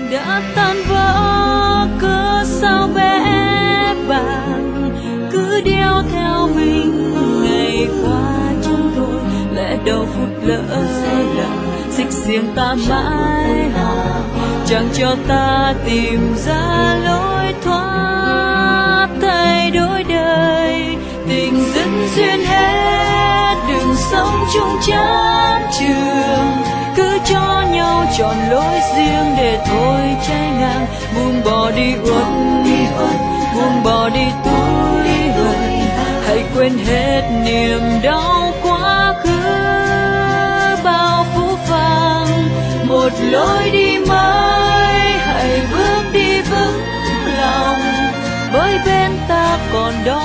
đã tan vỡ, cớ sao bé bàng cứ đeo theo mình ngày qua chân tôi. Lẽ đâu phút lỡ làng xích xiềng ta mãi hò, chẳng cho ta tìm ra lối thoát thay đổi đời. Tình dẫn duyên hết, đừng sống chung chán trường, cứ cho nhau chọn lối riêng để thôi trái ngang. Buông bỏ đi uất buông bỏ đi tuổi hờn, hãy quên hết niềm đau quá khứ bao phũ phàng. Một lối đi mới, hãy bước đi vững lòng, với bên ta còn đó